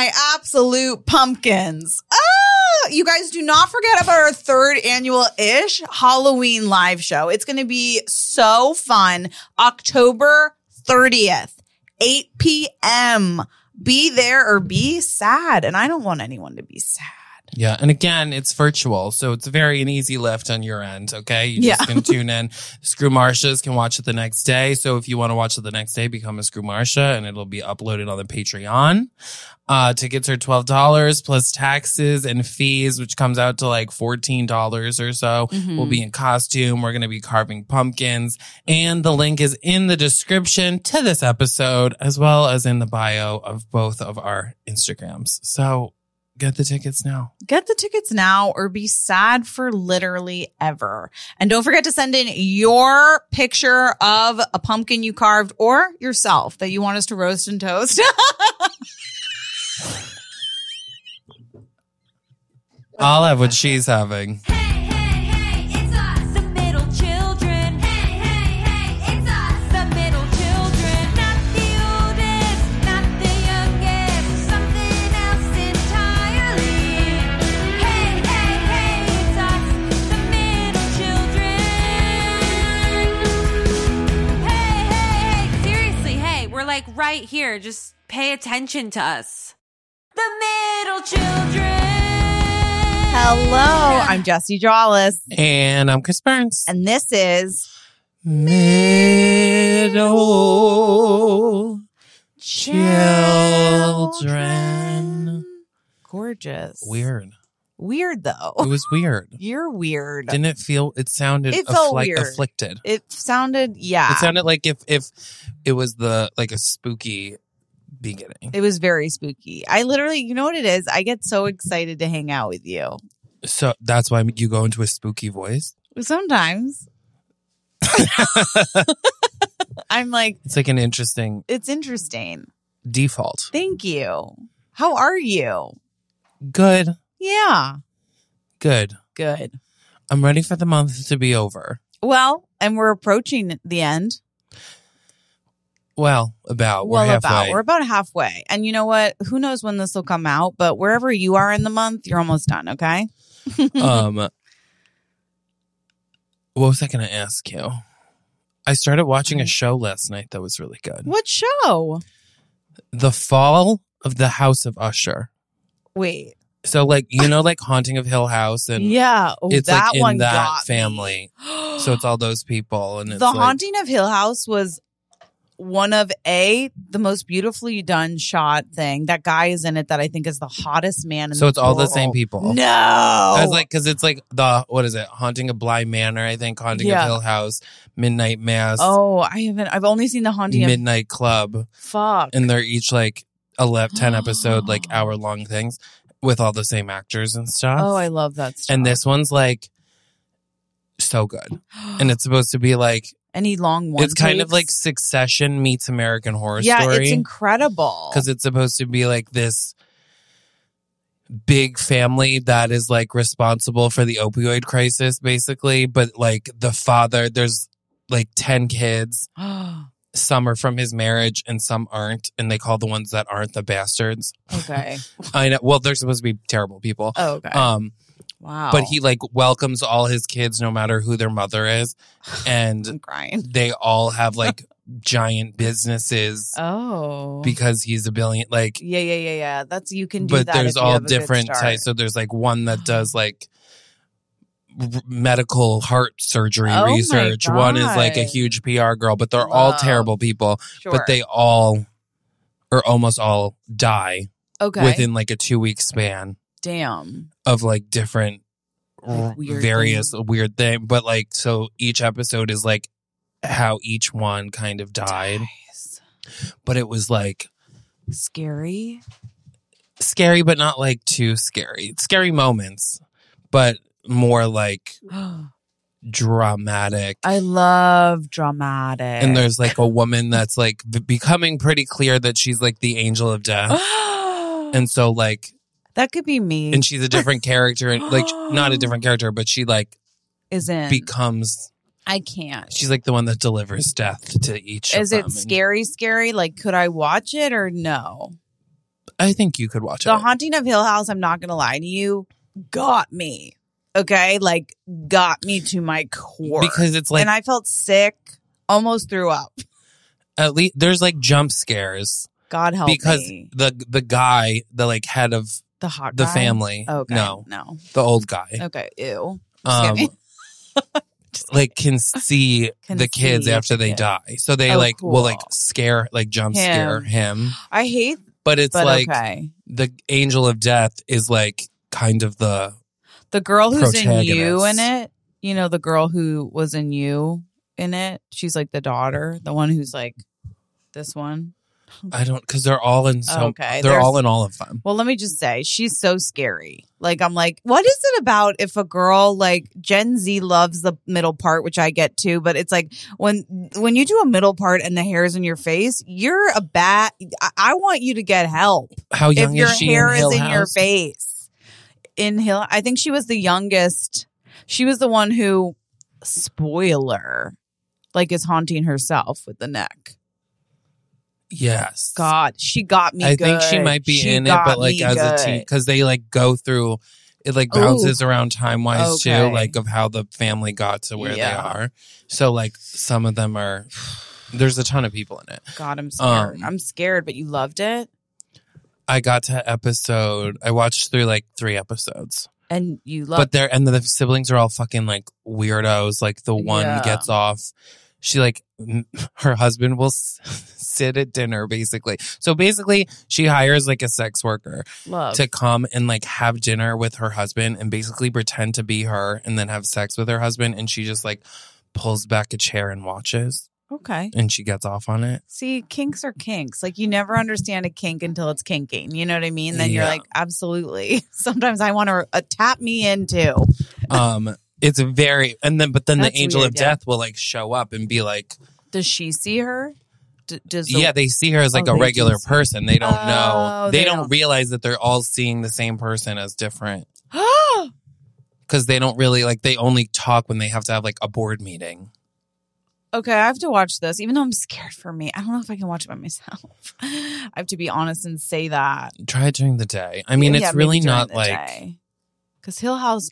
my absolute pumpkins. You guys do not forget about our third annual Ish Halloween live show. It's going to be so fun. October 30th, 8 p.m. Be there or be sad. And I don't want anyone to be sad. Yeah. And again, it's virtual. So it's an easy lift on your end. Okay. You just can tune in. Screw Marcia's can watch it the next day. So if you want to watch it the next day, become a Screw Marcia and it'll be uploaded on the Patreon. Tickets are $12 plus taxes and fees, which comes out to like $14 or so. We'll be in costume. We're going to be carving pumpkins. And the link is in the description to this episode, as well as in the bio of both of our Instagrams. So get the tickets now. Get the tickets now or be sad for literally ever. And don't forget to send in your picture of a pumpkin you carved or yourself that you want us to roast and toast. I'll have what she's having. Like right here, just pay attention to us. The middle children. Hello, I'm Jessie Jollis. And I'm Chris Burns. And this is Middle Children. Gorgeous. Weird. Weird, though. It was weird. You're weird. Didn't it feel, it sounded weird. afflicted. It sounded, yeah. It sounded like if it was like a spooky beginning. It was very spooky. I literally, you know what it is? I get so excited to hang out with you. So that's why you go into a spooky voice? Sometimes. I'm like. It's like an interesting. It's interesting. Default. Thank you. How are you? Good. Yeah. Good. I'm ready for the month to be over. Well, and we're approaching the end. Well, we're halfway. We're about halfway. And you know what? Who knows when this will come out, but wherever you are in the month, you're almost done, okay? What was I going to ask you? I started watching a show last night that was really good. What show? The Fall of the House of Usher. Wait. So, like, you know, like Haunting of Hill House, and yeah, it's that like in one that got family. So it's all those people, and it's The Haunting of Hill House was one of the most beautifully done shot thing. That guy is in it that I think is the hottest man in so the it's all the world. same people. No, I was like, because it's like what is it? Haunting of Bly Manor, I think. Haunting of Hill House, Midnight Mass. Oh, I've only seen the Haunting Midnight Club. Fuck, and they're each like 10 episode, like hour-long things with all the same actors and stuff. Oh, I love that stuff. And this one's like so good. And it's supposed to be like any long one. It's kind of like Succession meets American Horror Story. Yeah, it's incredible. Because it's supposed to be like this big family that is like responsible for the opioid crisis, basically. But like the father, there's like 10 kids. Some are from his marriage and some aren't. And they call the ones that aren't the bastards. Okay. I know. Well, they're supposed to be terrible people. Oh, okay. Wow. But he like welcomes all his kids no matter who their mother is. And I'm crying. They all have like giant businesses. Oh. Because he's a billion. Like, yeah. That's, you can do that. But there's if you all have a good different start. types. So there's like one that does like medical heart surgery research. One is like a huge PR girl, but they're all terrible people. Sure. But they all or almost all die within like a 2-week span. Damn. Of like different weird weird thing. But like, so each episode is like how each one kind of died. Nice. But it was like scary, but not like too scary. Scary moments, but more like dramatic. I love dramatic. And there's like a woman that's like becoming pretty clear that she's like the angel of death. And so like that could be me. And she's a different character, and like not a different character, but she like becomes. I can't. She's like the one that delivers death to each. Is it scary? Like, could I watch it or no? I think you could watch The it. Haunting of Hill House, I'm not going to lie to you, got me. Okay? Like, got me to my core. Because it's like, and I felt sick, almost threw up. at least there's like jump scares. God help Because me. the guy, the like head of The hot the guy? family, Okay. no, No. the old guy, Okay. Ew. Just um, kidding. like can see Can the kids see after the they kid. die. So they Oh, like will like cool. scare, like jump scare him. I hate, But it's but like okay. the angel of death is like kind of the The girl who's in You protagonist. in it, you know, the girl who was in You in it, she's like the daughter, the one who's like this one. I don't, because they're all in Okay, they're there's- all in all of them. Well, let me just say, she's so scary. Like, I'm like, what is it about if a girl, like, Gen Z loves the middle part, which I get too, but it's like when you do a middle part and the hair's in your face, you're a bad. I want you to get help How young if your is she hair in Hill is in your House? face. In Hill, I think she was the youngest. She was the one who, spoiler, like, is haunting herself with the neck. Yes. God, she got me. I good. think she might be She in it, got but like me as a good. teen, because they like go through, it like bounces around time wise too, Okay. like of how the family got to where they Yeah. are. So like some of them are, there's a ton of people in it. God, I'm scared. Um, I'm scared, but you loved it. I got to I watched through like 3 episodes. And you But loved they're, and the siblings are all fucking like weirdos. Like the one Yeah. gets off. She like, her husband will sit at dinner basically. So basically she hires like a sex worker love. to come and like have dinner with her husband and basically pretend to be her and then have sex with her husband. And she just like pulls back a chair and watches Okay. and she gets off on it. See, kinks are kinks. Like, you never understand a kink until it's kinking. You know what I mean? Then you're Yeah. like, absolutely. Sometimes I want to tap me into. It's a very, but then That's the angel weird, of yeah. death will like show up and be like, Does she see her? Does the, yeah, they see her as like Oh, a they regular do see- person. They don't know. Oh, They they don't don't- realize that they're all seeing the same person as different. Because they don't really like, they only talk when they have to have like a board meeting. Okay, I have to watch this, even though I'm scared for me. I don't know if I can watch it by myself. I have to be honest and say that. Try it during the day. I mean, it's really not like, because Hill House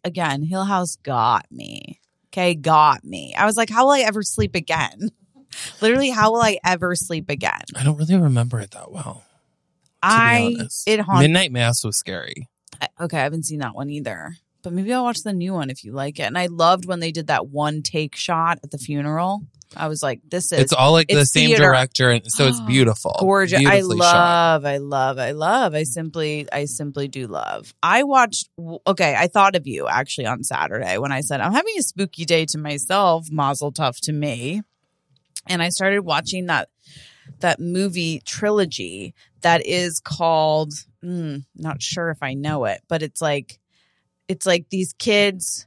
got me. Okay, got me. I was like, how will I ever sleep again? Literally, how will I ever sleep again? I don't really remember it that well. To be honest. It haunts. Midnight Mass was scary. Okay, I haven't seen that one either. But maybe I'll watch the new one if you like it. And I loved when they did that one take shot at the funeral. I was like, this is It's all like the it's same theater. director, and so it's beautiful, gorgeous. Beautifully shot. I love. I simply do love. I watched. Okay, I thought of you actually on Saturday when I said I'm having a spooky day to myself. Mazel tov to me. And I started watching that movie trilogy that is called. Not sure if I know it, but it's like these kids.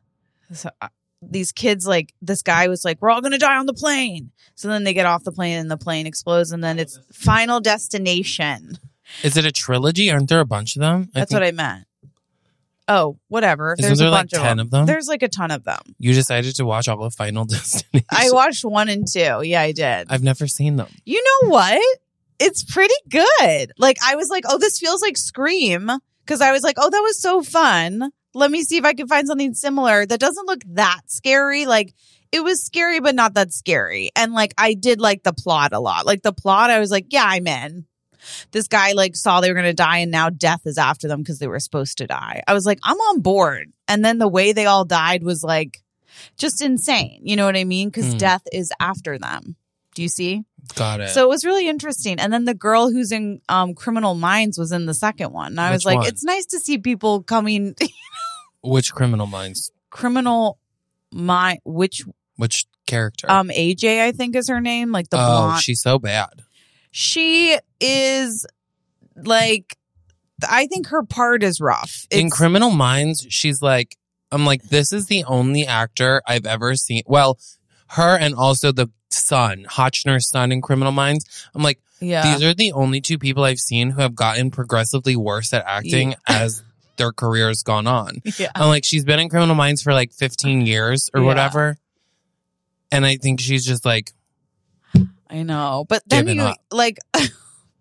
Like this guy was like, we're all gonna die on the plane. So then they get off the plane and the plane explodes, and then it's Final Destination. Is it a trilogy? Aren't there a bunch of them? That's what I meant. Oh, whatever. Isn't There's there a like bunch 10 of them? There's like a ton of them. You decided to watch all of Final Destination. I watched 1 and 2. Yeah, I did. I've never seen them. You know what? It's pretty good. Like, I was like, oh, this feels like Scream. Because I was like, oh, that was so fun. Let me see if I can find something similar that doesn't look that scary. Like, it was scary, but not that scary. And like, I did like the plot a lot. Like the plot, I was like, yeah, I'm in. This guy like saw they were going to die and now death is after them because they were supposed to die. I was like, I'm on board. And then the way they all died was like just insane. You know what I mean? Because death is after them. Do you see? Got it. So it was really interesting. And then the girl who's in Criminal Minds was in the second one. And I was Which like, one? it's nice to see people coming. Which Criminal Minds? Criminal Mind, which character? AJ, I think is her name. Like the oh, blonde. she's so bad. She is like, I think her part is rough. In It's- Criminal Minds, she's like, I'm like, this is the only actor I've ever seen. Well, her and also the son, Hotchner's son in Criminal Minds. I'm like, yeah. these are the only 2 people I've seen who have gotten progressively worse at acting as their career's gone on. Yeah. I'm like, she's been in Criminal Minds for like 15 years or Yeah. whatever. And I think she's just like, I know. But then Giving you up. like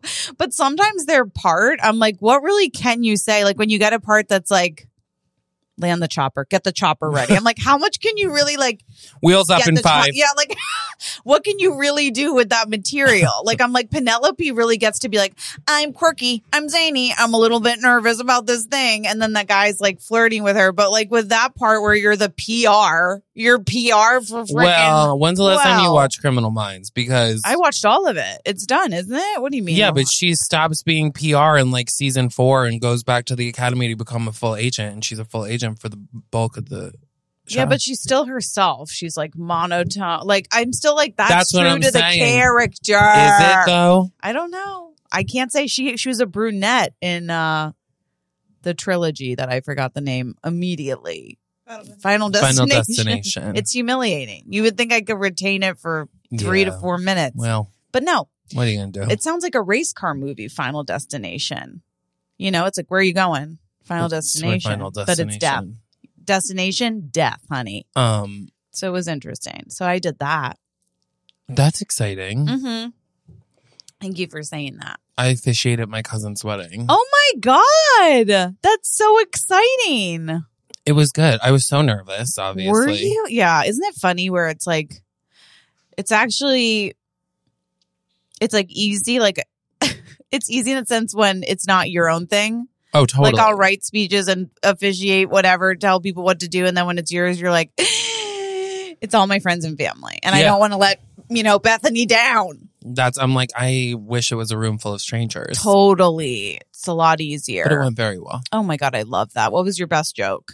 But sometimes their part, I'm like, what really can you say? Like when you get a part that's like, land the chopper, get the chopper ready. I'm like, how much can you really like wheels up in 5? Yeah, like what can you really do with that material? Like I'm like, Penelope really gets to be like, I'm quirky, I'm zany, I'm a little bit nervous about this thing, and then the guy's like flirting with her. But like with that part where you're the PR, you're PR for freaking. Well, when's the last time you watched Criminal Minds? Because I watched all of it. It's done, isn't it? What do you mean? Yeah, but she stops being PR in like season 4 and goes back to the academy to become a full agent, and she's a full agent for the bulk of the show. Yeah, but she's still herself. She's like monotone. Like I'm still like that's what true I'm to saying. the character. Is it though? I don't know. I can't say she was a brunette in the trilogy that I forgot the name immediately. Final Destination. It's humiliating. You would think I could retain it for 3 to 4 minutes. Well, but no. What are you gonna do? It sounds like a race car movie. Final Destination. You know, it's like, where are you going? Final Destination. But it's death. Destination, death, honey. So it was interesting. So I did that. That's exciting. Mm-hmm. Thank you for saying that. I officiated my cousin's wedding. Oh my God. That's so exciting. It was good. I was so nervous, obviously. Were you? Yeah. Isn't it funny where it's like, it's actually, it's like easy. Like it's easy in a sense when it's not your own thing. Oh, totally. Like I'll write speeches and officiate whatever, tell people what to do. And then when it's yours, you're like, it's all my friends and family. And I don't want to let, Bethany down. I'm like, I wish it was a room full of strangers. Totally. It's a lot easier. But it went very well. Oh my God. I love that. What was your best joke?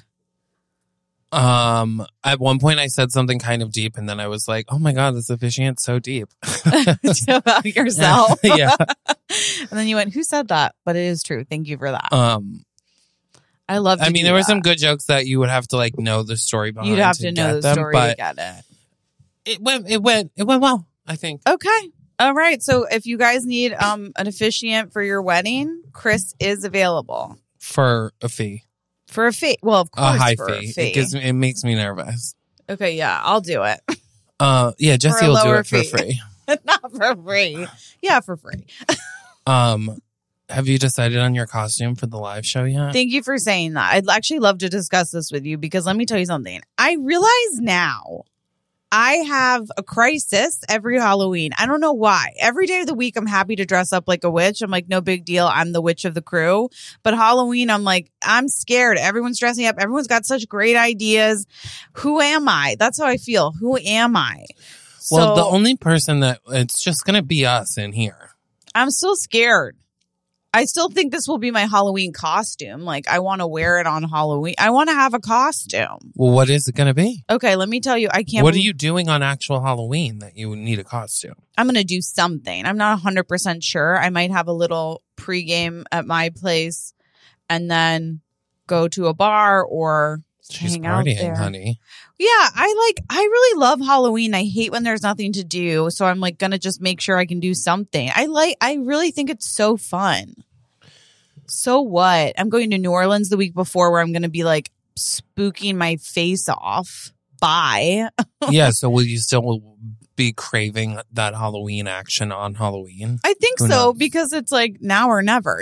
At one point I said something kind of deep and then I was like, oh my God, this officiant's so deep. About yourself. Yeah. And then you went, who said that? But it is true. Thank you for that. I love there were some good jokes that you would have to like know the story behind. You'd have to know the story to get it. It went well, I think. Okay. All right. So if you guys need an officiant for your wedding, Chris is available. For a fee. For a fee. Well, of course, a high for fee. A fee. It makes me nervous. Okay, yeah, I'll do it. Yeah, Jesse will do it for free. Not for free. Yeah, for free. Have you decided on your costume for the live show yet? Thank you for saying that. I'd actually love to discuss this with you because let me tell you something. I realize now I have a crisis every Halloween. I don't know why. Every day of the week, I'm happy to dress up like a witch. I'm like, no big deal. I'm the witch of the crew. But Halloween, I'm like, I'm scared. Everyone's dressing up. Everyone's got such great ideas. Who am I? That's how I feel. Who am I? Well, the only person that it's just going to be us in here. I'm still scared. I still think this will be my Halloween costume. Like, I want to wear it on Halloween. I want to have a costume. Well, what is it going to be? Okay, let me tell you. I can't. What are you doing on actual Halloween that you need a costume? I'm going to do something. I'm not 100% sure. I might have a little pregame at my place and then go to a bar or hang out there. Honey. Yeah, I really love Halloween. I hate when there's nothing to do. So I'm like going to just make sure I can do something. I really think it's so fun. So what? I'm going to New Orleans the week before where I'm going to be like spooking my face off. Bye. Yeah. So will you still be craving that Halloween action on Halloween? I think so because it's like now or never,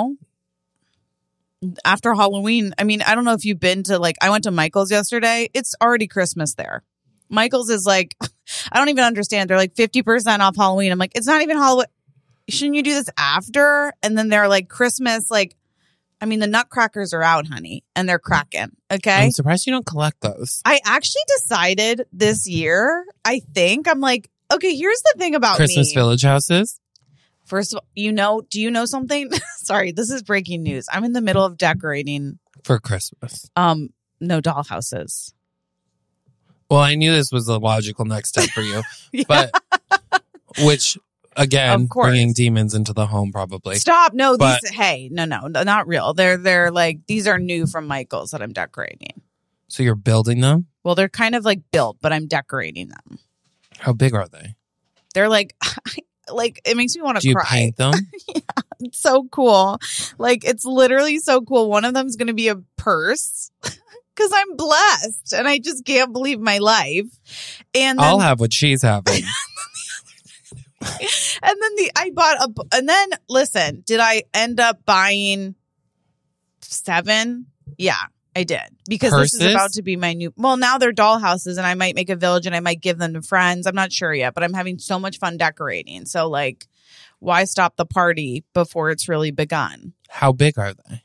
After Halloween, I mean, I don't know if you've been to I went to Michael's yesterday. It's already Christmas there. Michael's is like, I don't even understand. They're like 50% off Halloween. I'm like, it's not even Halloween. Shouldn't you do this after? And then they're like Christmas, the nutcrackers are out, honey, and they're cracking. Okay. I'm surprised you don't collect those. I actually decided this year, I'm like, okay, here's the thing about Christmas Village houses. First of all, do you know something? Sorry, this is breaking news. I'm in the middle of decorating for Christmas. No dollhouses. Well, I knew this was the logical next step for you, yeah. But which again, bringing demons into the home probably. Stop! No, no, not real. They're like these are new from Michael's that I'm decorating. So you're building them? Well, they're kind of like built, but I'm decorating them. How big are they? They're like it makes me want to cry. Do you paint them? Yeah, it's so cool. It's literally so cool. One of them is going to be a purse because I'm blessed and I just can't believe my life. And then, I'll have what she's having. And then listen, did I end up buying 7? Yeah, I did. Because Purses? This is about to be my new, well, now they're dollhouses and I might make a village and I might give them to friends. I'm not sure yet, but I'm having so much fun decorating. So like, why stop the party before it's really begun? How big are they?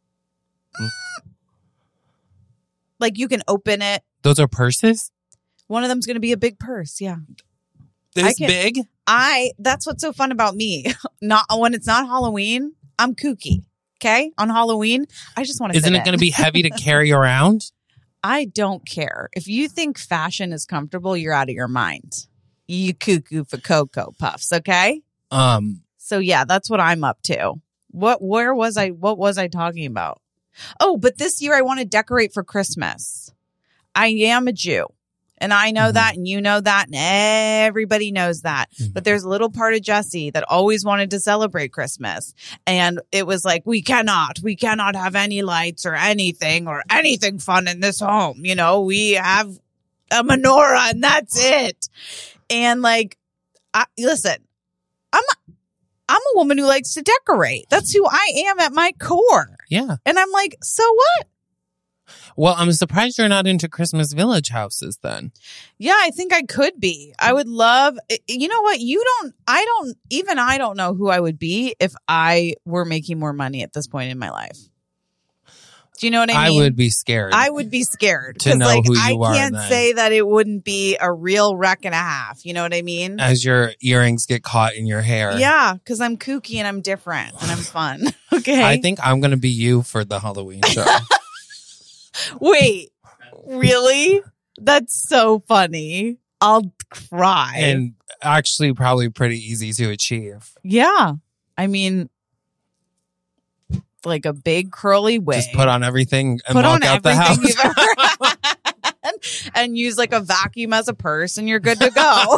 Like you can open it. Those are purses? One of them's going to be a big purse. Yeah. This big? That's what's so fun about me. Not when it's not Halloween, I'm kooky. Okay. On Halloween, I just want to Isn't it going to be heavy to carry around? I don't care. If you think fashion is comfortable, you're out of your mind. You cuckoo for Cocoa Puffs. Okay. So yeah, that's what I'm up to. What was I talking about? Oh, but this year I want to decorate for Christmas. I am a Jew. And I know that, and you know that, and everybody knows that. But there's a little part of Jesse that always wanted to celebrate Christmas. And it was like, we cannot have any lights or anything fun in this home. You know, we have a menorah and that's it. And like, listen, I'm a woman who likes to decorate. That's who I am at my core. Yeah. And I'm like, so what? Well, I'm surprised you're not into Christmas village houses then. Yeah, I think I could be. I would love, you know what? I don't know who I would be if I were making more money at this point in my life. Do you know what I mean? I would be scared. I would be scared. To know who you are. I can't say that it wouldn't be a real wreck and a half. You know what I mean? As your earrings get caught in your hair. Yeah, because I'm kooky and I'm different and I'm fun. Okay. I think I'm going to be you for the Halloween show. Wait, really? That's so funny. I'll cry. And actually probably pretty easy to achieve. Yeah. I mean, like a big curly wig. Just put on everything and walk out the house. You've ever had, and use like a vacuum as a purse and you're good to go.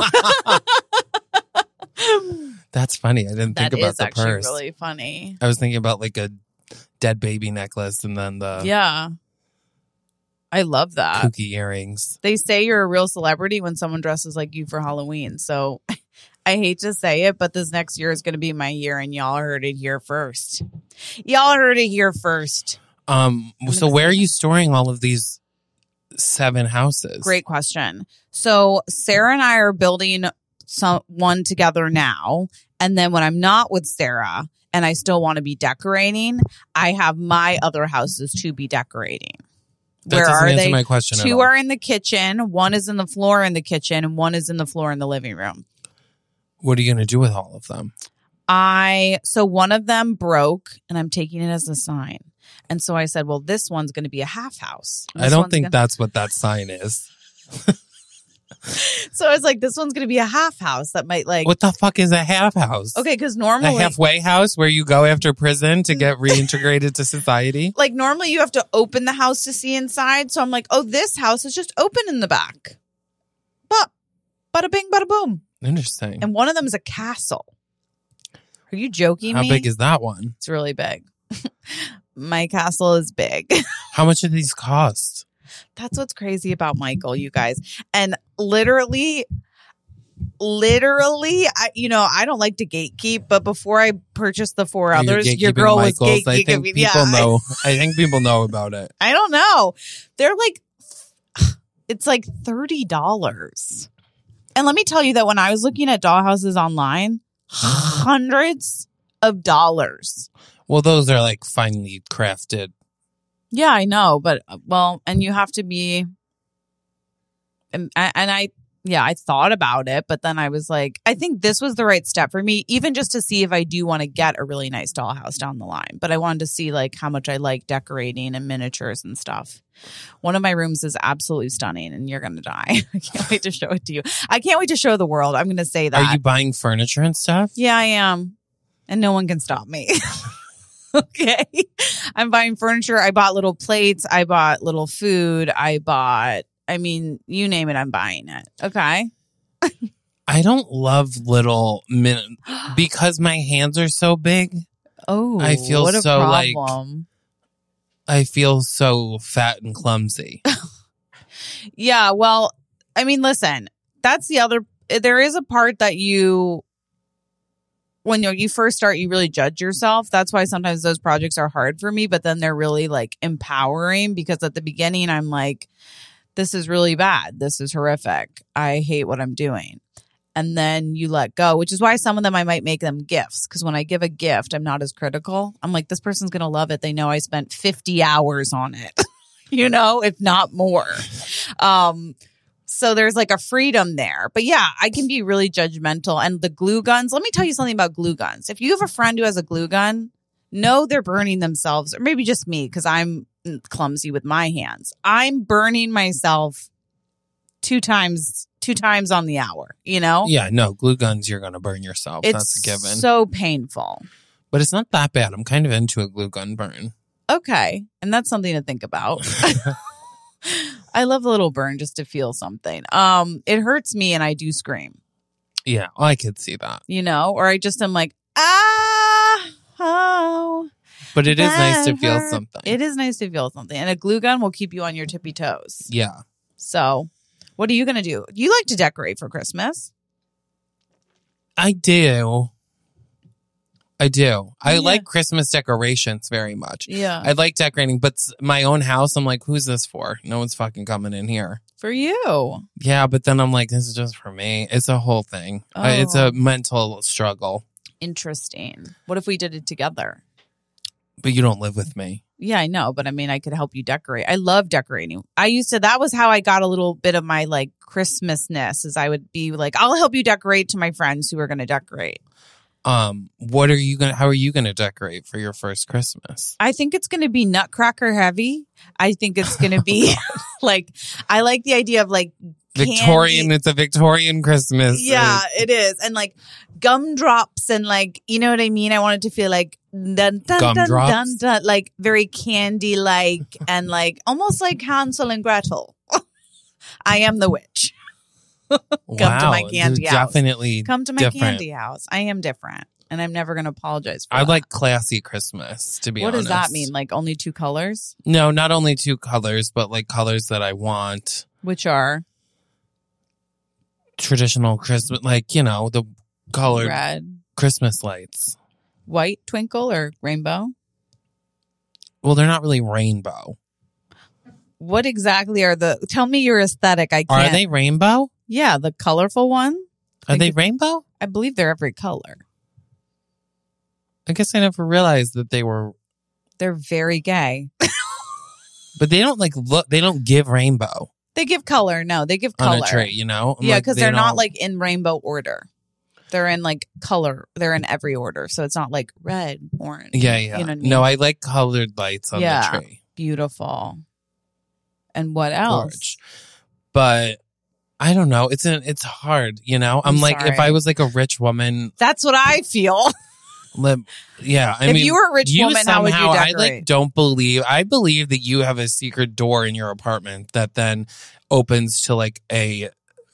That's funny. I didn't think about the actually purse. Really funny. I was thinking about like a dead baby necklace and then the Yeah. I love that. kooky earrings. They say you're a real celebrity when someone dresses like you for Halloween. So I hate to say it, but this next year is going to be my year and y'all heard it here first. So where are you storing all of these 7 houses? Great question. So Sarah and I are building one together now. And then when I'm not with Sarah and I still want to be decorating, I have my other houses to be decorating. That doesn't answer my question at all. 2 are in the kitchen. 1 is in the floor in the kitchen and 1 is in the floor in the living room. What are you going to do with all of them? So one of them broke and I'm taking it as a sign. And so I said, well, this one's going to be a half house. I don't think that's what that sign is. So I was like, this one's going to be a half house that might like. What the fuck is a half house? Okay, because normally. A halfway house where you go after prison to get reintegrated to society? Like normally you have to open the house to see inside. So I'm like, oh, this house is just open in the back. But bada bing, bada boom. Interesting. And one of them is a castle. Are you joking How me? big is that one? It's really big. My castle is big. How much do these cost? That's what's crazy about Michael, you guys. And literally, I don't like to gatekeep, but before I purchased the 4 others, your girl was gatekeeping. I think people know. I think people know about it. I don't know. They're like, it's like $30. And let me tell you that when I was looking at dollhouses online, hundreds of dollars. Well, those are like finely crafted. Yeah, I know, but and you have to be, I thought about it, but then I was like, I think this was the right step for me, even just to see if I do want to get a really nice dollhouse down the line. But I wanted to see like how much I like decorating and miniatures and stuff. One of my rooms is absolutely stunning and you're going to die. I can't wait to show it to you. I can't wait to show the world. I'm going to say that. Are you buying furniture and stuff? Yeah, I am. And no one can stop me. Okay. I'm buying furniture. I bought little plates. I bought little food. You name it, I'm buying it. Okay. I don't love little because my hands are so big. Oh, I feel what a so problem. I feel so fat and clumsy. Yeah. Well, I mean, listen, that's the other, there is a part that you when you first start, you really judge yourself. That's why sometimes those projects are hard for me, but then they're really like empowering because at the beginning I'm like, this is really bad. This is horrific. I hate what I'm doing. And then you let go, which is why some of them I might make them gifts. Because when I give a gift, I'm not as critical. I'm like, this person's going to love it. They know I spent 50 hours on it, if not more. So there's like a freedom there. But yeah, I can be really judgmental. And the glue guns, let me tell you something about glue guns. If you have a friend who has a glue gun, know they're burning themselves, or maybe just me because I'm clumsy with my hands. I'm burning myself two times on the hour, Yeah, no, glue guns, you're going to burn yourself. That's a given. It's so painful. But it's not that bad. I'm kind of into a glue gun burn. Okay. And that's something to think about. I love a little burn just to feel something. It hurts me and I do scream. Yeah, I could see that. Or I just am like, oh. But it is nice to feel something. It is nice to feel something. And a glue gun will keep you on your tippy toes. Yeah. So what are you going to do? You like to decorate for Christmas? I do. I like Christmas decorations very much. Yeah. I like decorating, but my own house, I'm like, who's this for? No one's fucking coming in here. For you. Yeah, but then I'm like, this is just for me. It's a whole thing. Oh. It's a mental struggle. Interesting. What if we did it together? But you don't live with me. Yeah, I know. But I mean, I could help you decorate. I love decorating. That was how I got a little bit of my like Christmasness is I would be like, I'll help you decorate to my friends who are going to decorate. How are you going to decorate for your first Christmas? I think it's going to be nutcracker heavy. I think it's going to be like, I like the idea of like Victorian. It's a Victorian Christmas. Yeah, it is. And like gumdrops and like, you know what I mean? I want it to feel like dun, dun, gumdrops? Dun, dun, dun, like very candy like and like almost like Hansel and Gretel. I am the witch. Come to my candy house. Definitely come to my different. candy house. I am different. And I'm never going to apologize for I that. like classy Christmas, to be honest. What does that mean? Like only 2 colors? No, not only 2 colors, but like colors that I want. Which are? Traditional Christmas, like, the colored Red. Christmas lights. White twinkle or rainbow? Well, they're not really rainbow. What exactly are tell me your aesthetic. I can't. Are they rainbow? Yeah, the colorful one. Are they rainbow? I believe they're every color. I guess I never realized that they were. They're very gay. But they don't they don't give rainbow. They give color. No, they give color. On a tree, Yeah, because they're not like in rainbow order. They're in like color. They're in every order. So it's not like red, orange. Yeah. You know what I mean? No, I like colored lights on the tree. Beautiful. And what else? Gorge. But I don't know. It's hard, I'm like, sorry. if I was like a rich woman. That's what I feel. Yeah. I if mean, you were a rich woman, how would you decorate? I believe that you have a secret door in your apartment that then opens to like a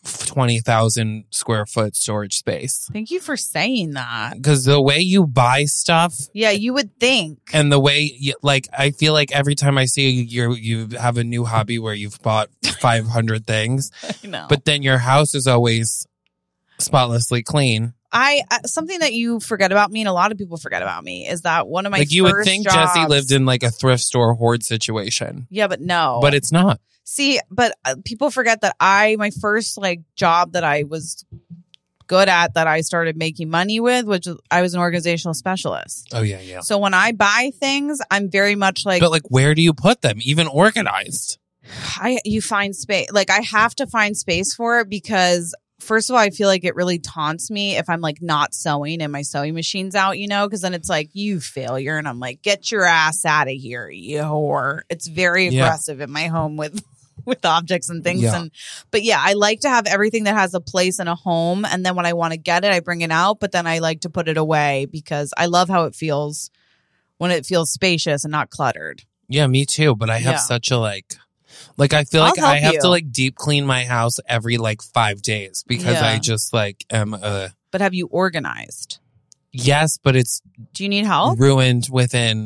20,000 square foot storage space. Thank you for saying that. Because the way you buy stuff. Yeah, you would think. And the way, I feel like every time I see you have a new hobby where you've bought 500 things. I know. But then your house is always spotlessly clean. Something that you forget about me and a lot of people forget about me is that one of my you would think jobs, Jessie lived in like a thrift store hoard situation. Yeah, but no. But it's not. See, but people forget that my first like job that I was good at that I started making money with, which I was an organizational specialist. Oh, yeah. So when I buy things, I'm very much like... But like, where do you put them? Even organized? You find space. Like, I have to find space for it because... First of all, I feel like it really taunts me if I'm like not sewing and my sewing machine's out, because then it's like, you failure. And I'm like, get your ass out of here, you whore. It's very aggressive in my home with objects and things. Yeah. But yeah, I like to have everything that has a place in a home. And then when I want to get it, I bring it out. But then I like to put it away because I love how it feels when it feels spacious and not cluttered. Yeah, me too. But I have such a I feel like I have to like deep clean my house every like 5 days because I just like am But have you organized? Yes, but it's Do you need help? Ruined within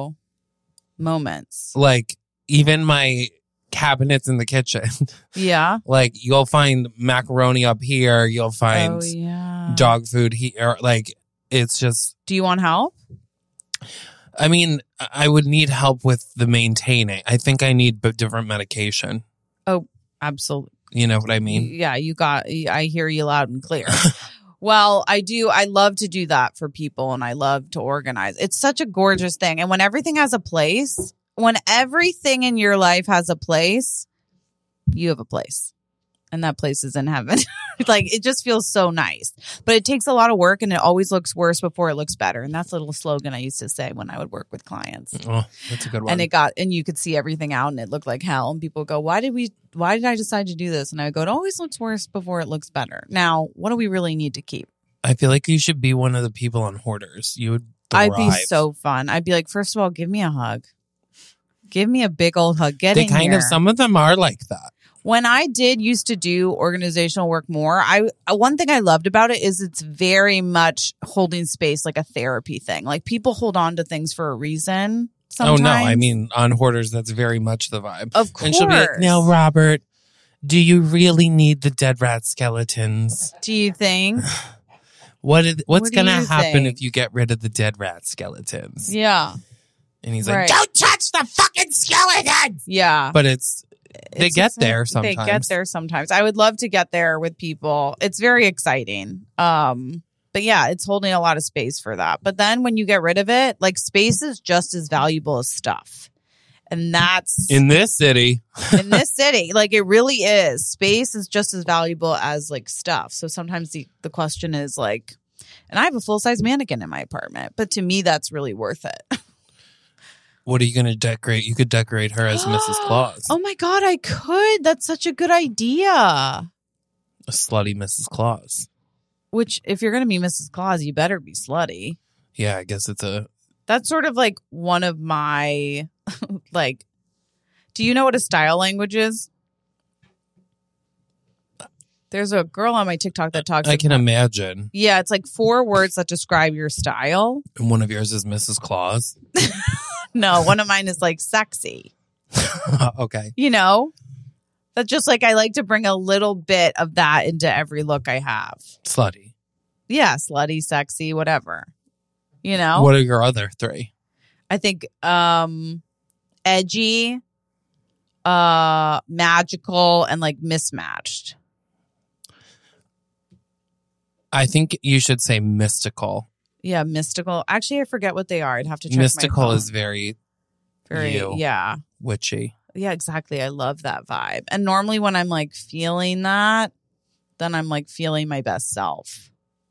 moments. Like even my cabinets in the kitchen. Yeah. Like you'll find macaroni up here, you'll find dog food here, like it's just, Do you want help? I mean, I would need help with the maintaining. I think I need different medication. Oh, absolutely. You know what I mean? Yeah, I hear you loud and clear. Well, I do. I love to do that for people, and I love to organize. It's such a gorgeous thing. And when everything has a place, when everything in your life has a place, you have a place. And that place is in heaven. Like, it just feels so nice. But it takes a lot of work, and it always looks worse before it looks better. And that's a little slogan I used to say when I would work with clients. Oh, that's a good one. And you could see everything out, and it looked like hell. And people go, why did I decide to do this? And I go, it always looks worse before it looks better. Now, what do we really need to keep? I feel like you should be one of the people on Hoarders. You would thrive. I'd be so fun. I'd be like, first of all, give me a hug. Give me a big old hug. Get in here. Some of them are like that. When I used to do organizational work more, one thing I loved about it is it's very much holding space, like a therapy thing. Like, people hold on to things for a reason. Sometimes. Oh no, I mean, on Hoarders, that's very much the vibe. Of course. And she'll be like, now, Robert, do you really need the dead rat skeletons? Do you think? What's going to happen think? if you get rid of the dead rat skeletons? Yeah. And he's like, Right. don't touch the fucking skeletons! Yeah. But they get there sometimes. They get there sometimes. I would love to get there with people. It's very exciting. But yeah, it's holding a lot of space for that. But then when you get rid of it, like, space is just as valuable as stuff. And that's in this city. Like, it really is. Space is just as valuable as, like, stuff. So sometimes the question is, like, and I have a full-size mannequin in my apartment, but to me, that's really worth it. What are you going to decorate? You could decorate her as Mrs. Claus. Oh my God, I could. That's such a good idea. A slutty Mrs. Claus. Which, if you're going to be Mrs. Claus, you better be slutty. Yeah, I guess That's sort of like one of my, like, do you know what a style language is? There's a girl on my TikTok that talks. I can imagine. Yeah, it's like 4 words that describe your style. And one of yours is Mrs. Claus. No, one of mine is like sexy. Okay. You know? That's just like, I like to bring a little bit of that into every look I have. Slutty. Yeah, slutty, sexy, whatever. You know? What are your other 3? I think edgy, magical, and like mismatched. I think you should say mystical. Yeah, mystical. Actually, I forget what they are. I'd have to check Mystical my phone. is very you. Yeah. Witchy. Yeah, exactly. I love that vibe. And normally when I'm like feeling that, then I'm like feeling my best self.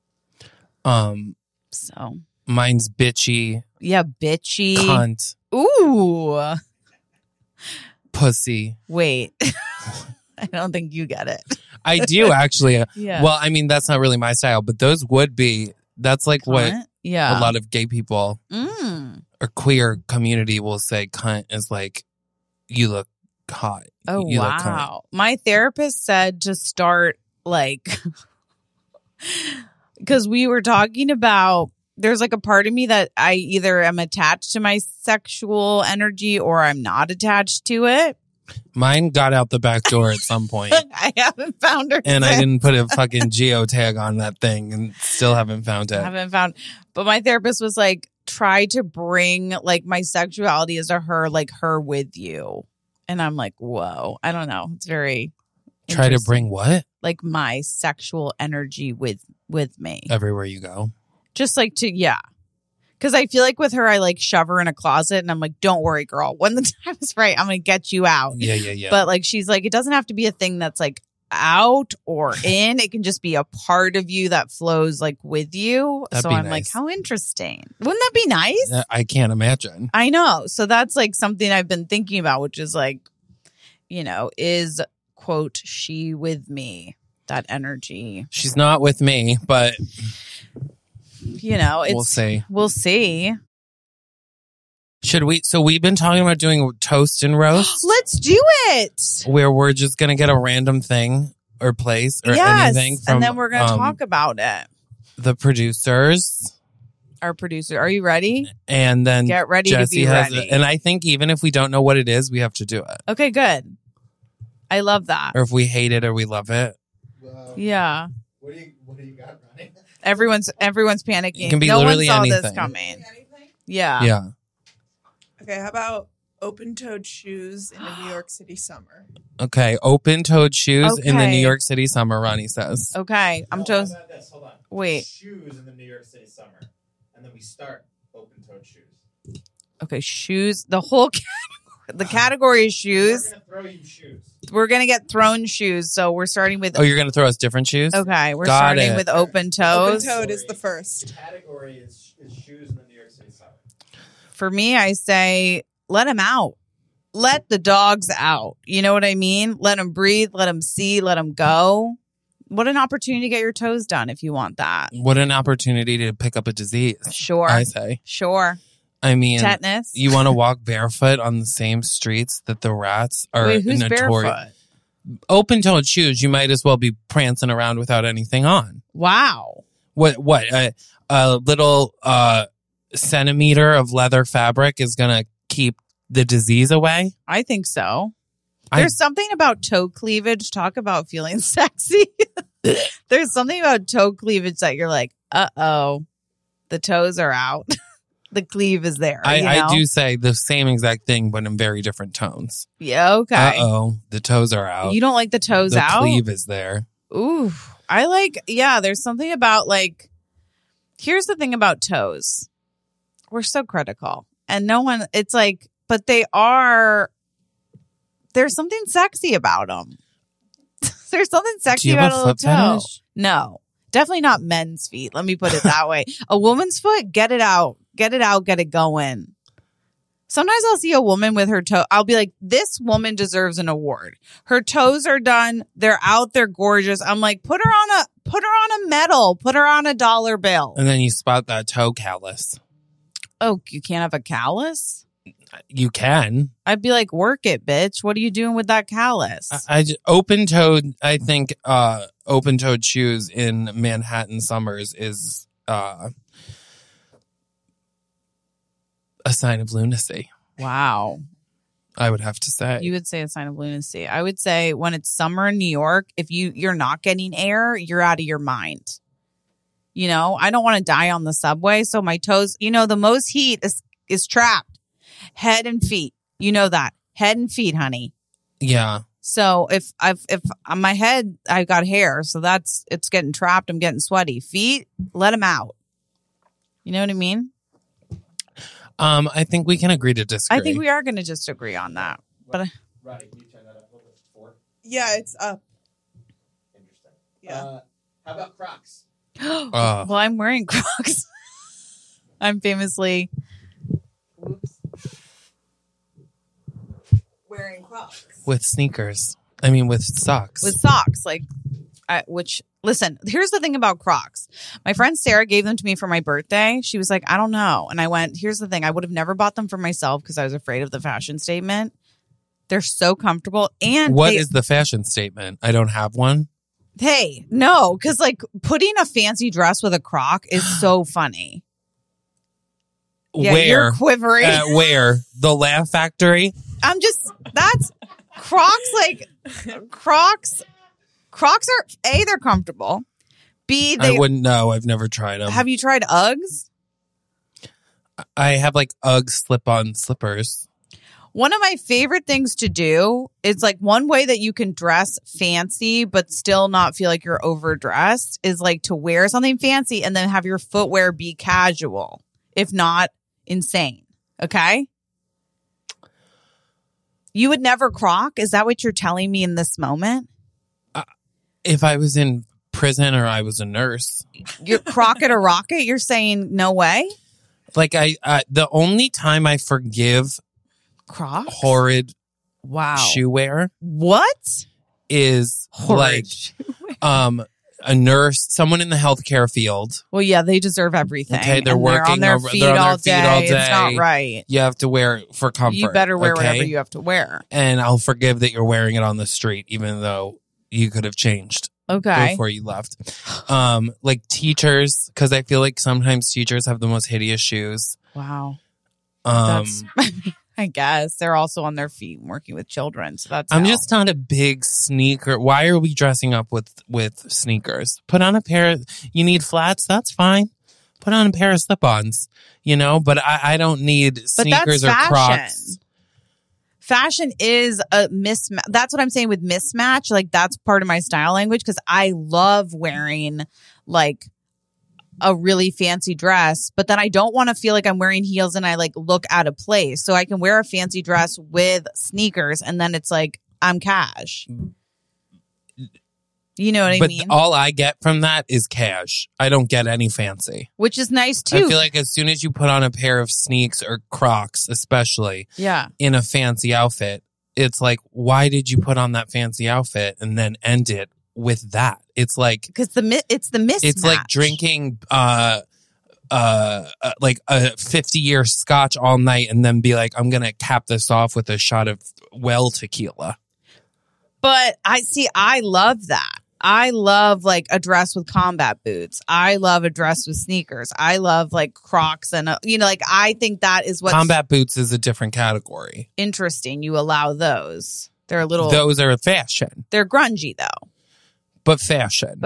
So mine's bitchy. yeah, bitchy. Cunt. Ooh. Pussy. Wait. I don't think you get it. I do actually. Yeah. Well, I mean, that's not really my style, but those would be. That's like what yeah. a lot of gay people or queer community will say. Cunt is like, you look hot. Oh, you look wow. cunt. My therapist said to start like, because we were talking about, there's like a part of me that I either am attached to my sexual energy or I'm not attached to it. Mine got out the back door at some point. I haven't found her. And I didn't put a fucking geotag on that thing and still haven't found it. But my therapist was like, try to bring like my sexuality as her with you. And I'm like, whoa, I don't know. It's very Try to bring what? Like my sexual energy with me. Everywhere you go. Just like yeah. Because I feel like with her, I like shove her in a closet and I'm like, don't worry, girl. When the time is right, I'm going to get you out. Yeah. But like, she's like, it doesn't have to be a thing that's like out or in. It can just be a part of you that flows like with you. That'd so be I'm nice. like, how interesting. Wouldn't that be nice? I can't imagine. I know. So that's like something I've been thinking about, which is like, is quote, she with me, that energy. She's not with me, but it's, we'll see. Should we? So we've been talking about doing toast and roast. Let's do it. Where we're just going to get a random thing or place or anything from, and then we're going to talk about it. The producers. Our producer. Are you ready? And then get ready Jessie to be ready. And I think even if we don't know what it is, we have to do it. Okay, good. I love that. Or if we hate it or we love it. Yeah. What do you got, Ronnie? Everyone's panicking. It can be no literally one saw anything. this coming. Yeah. Yeah. Okay, how about open-toed shoes in the New York City summer? Okay. Open-toed shoes in the Okay. New York City summer, Ronnie says. Okay. I'm just. How about this? Hold on. Wait. Shoes in the New York City summer. And then we start open-toed shoes. Okay. Shoes. The whole the category is shoes. We're going to throw you shoes. We're going to get thrown shoes. So we're starting with. Oh, you're going to throw us different shoes? Okay. We're Got starting it. with open toes. Open-toed is the first. The category is shoes in the New York City summer. For me, I say let them out. Let the dogs out. You know what I mean? Let them breathe. Let them see. Let them go. What an opportunity to get your toes done if you want that. What an opportunity to pick up a disease. Sure. I say. Sure. I mean, Tetanus. you want to walk barefoot on the same streets that the rats are Wait, who's notorious. barefoot? Open-toed shoes, you might as well be prancing around without anything on. Wow. What? A little centimeter of leather fabric is going to keep the disease away? I think so. There's something about toe cleavage. Talk about feeling sexy. There's something about toe cleavage that you're like, uh-oh, the toes are out. The cleave is there. I do say the same exact thing, but in very different tones. Yeah, okay. Uh-oh, the toes are out. You don't like the toes the out? cleave is there. Ooh, I like, yeah, there's something about like, here's the thing about toes. We're so critical. And no one, it's like, but there's something sexy about them. There's something sexy Do you have about a a little foot toe. fetish? No, definitely not men's feet. Let me put it that way. A woman's foot, get it out, get it going. Sometimes I'll see a woman with her toe. I'll be like, this woman deserves an award. Her toes are done. They're out. They're gorgeous. I'm like, put her on a medal. Put her on a $1 bill. And then you spot that toe callus. Oh, you can't have a callus? You can. I'd be like, work it, bitch. What are you doing with that callus? Open-toed, I think open-toed shoes in Manhattan summers is a sign of lunacy, Wow. I would have to say. You would say a sign of lunacy. I would say when it's summer in New York, if you're not getting air, you're out of your mind. You know, I don't want to die on the subway. So my toes, the most heat is trapped. Head and feet. You know that. Head and feet, honey. Yeah. So if on my head, I've got hair. So it's getting trapped. I'm getting sweaty. Feet, let them out. You know what I mean? I think we can agree to disagree. I think we are going to just agree on that. But Roddy, can you turn that up a little bit? 4? Yeah, it's up. Interesting. Yeah. How about Crocs? well, I'm wearing Crocs. I'm famously wearing Crocs with sneakers. I mean, with socks. with socks. Listen, here's the thing about Crocs. My friend Sarah gave them to me for my birthday. She was like, I don't know. And I went, here's the thing. I would have never bought them for myself because I was afraid of the fashion statement. They're so comfortable. And What is the fashion statement? I don't have one. Hey, no, because like putting a fancy dress with a Croc is so funny. Yeah, Where? you're quivering. Where? The Laugh Factory? That's Crocs. Like Crocs are A, they're comfortable. B, I wouldn't know. I've never tried them. Have you tried Uggs? I have like Ugg slip-on slippers. One of my favorite things to do is like one way that you can dress fancy but still not feel like you're overdressed is like to wear something fancy and then have your footwear be casual, if not insane. Okay? You would never Croc? Is that what you're telling me in this moment? If I was in prison or I was a nurse. You're Croc at a rocket? You're saying no way? Like the only time I forgive Crocs? horrid Wow. shoe wear What? is Horrid like a nurse, someone in the healthcare field. Well, yeah, they deserve everything. Okay, they're And working on their over- feet they're on their all feet day. all It's not day. right. You have to wear it for comfort. You better wear okay? whatever you have to wear. And I'll forgive that you're wearing it on the street, even though you could have changed Okay. before you left. Like teachers, because I feel like sometimes teachers have the most hideous shoes. Wow. Um, That's I guess they're also on their feet and working with children. So that's I'm how. just not a big sneaker. Why are we dressing up with sneakers? Put on a pair. You need flats? That's fine. Put on a pair of slip-ons, but I don't need sneakers or Crocs. Fashion is a mismatch. That's what I'm saying with mismatch. Like, that's part of my style language because I love wearing like a really fancy dress, but then I don't want to feel like I'm wearing heels and I like look out of place. So I can wear a fancy dress with sneakers and then it's like I'm cash. You know what I mean? But all I get from that is cash. I don't get any fancy. Which is nice too. I feel like as soon as you put on a pair of sneaks or Crocs, especially in a fancy outfit, it's like, why did you put on that fancy outfit and then end it with that? It's like because it's the mismatch. It's like drinking like a 50-year scotch all night and then be like, I'm gonna cap this off with a shot of tequila. But I love that. I love like a dress with combat boots. I love a dress with sneakers. I love like Crocs and like I think that is what combat boots is a different category. Interesting. You allow those. They're a little. Those are fashion. They're grungy though. But fashion.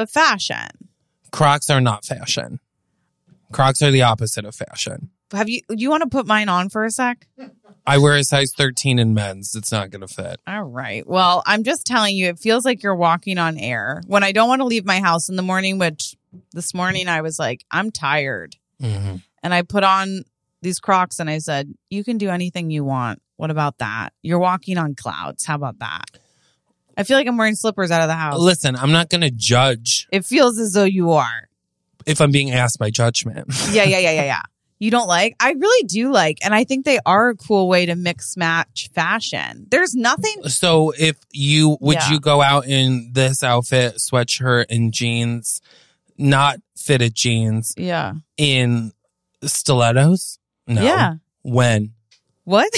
Crocs are not fashion. Crocs are the opposite of fashion. Do you want to put mine on for a sec? I wear a size 13 in men's. It's not going to fit. All right. Well, I'm just telling you, it feels like you're walking on air. When I don't want to leave my house in the morning, which this morning I was like, I'm tired. Mm-hmm. And I put on these Crocs and I said, you can do anything you want. What about that? You're walking on clouds. How about that? I feel like I'm wearing slippers out of the house. Listen, I'm not going to judge. It feels as though you are. If I'm being asked by judgment. Yeah. You don't like? I really do like, and I think they are a cool way to mix match fashion. There's nothing. So if you go out in this outfit, sweatshirt and jeans, not fitted jeans, in stilettos? No. Yeah. When? What?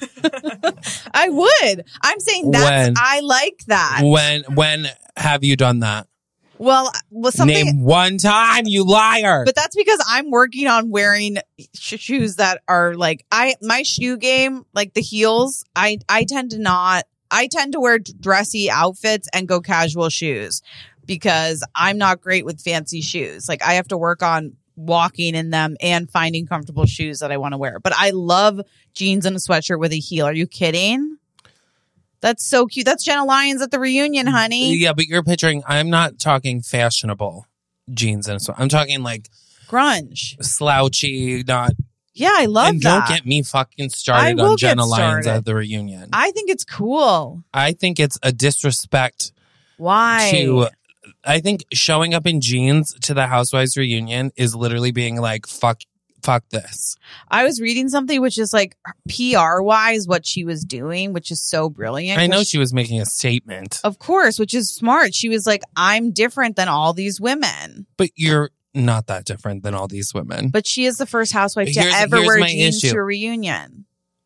I would. I'm saying I like that. When have you done that? Well, something. Name one time, you liar. But that's because I'm working on wearing shoes that are like my shoe game, like the heels. I tend to wear dressy outfits and go casual shoes because I'm not great with fancy shoes. Like I have to work on walking in them and finding comfortable shoes that I want to wear. But I love jeans and a sweatshirt with a heel. Are you kidding? That's so cute. That's Jenna Lyons at the reunion, honey. Yeah, but you're picturing, I'm not talking fashionable jeans and so I'm talking like grunge, slouchy, not. Yeah, I love and that. And don't get me fucking started on Jenna Lyons at the reunion. I think it's cool. I think it's a disrespect. Why? I think showing up in jeans to the Housewives reunion is literally being like, fuck this. I was reading something which is like PR wise what she was doing, which is so brilliant. I know she was making a statement. Of course, which is smart. She was like, I'm different than all these women. But you're not that different than all these women. But she is the first housewife to ever wear jeans to a reunion.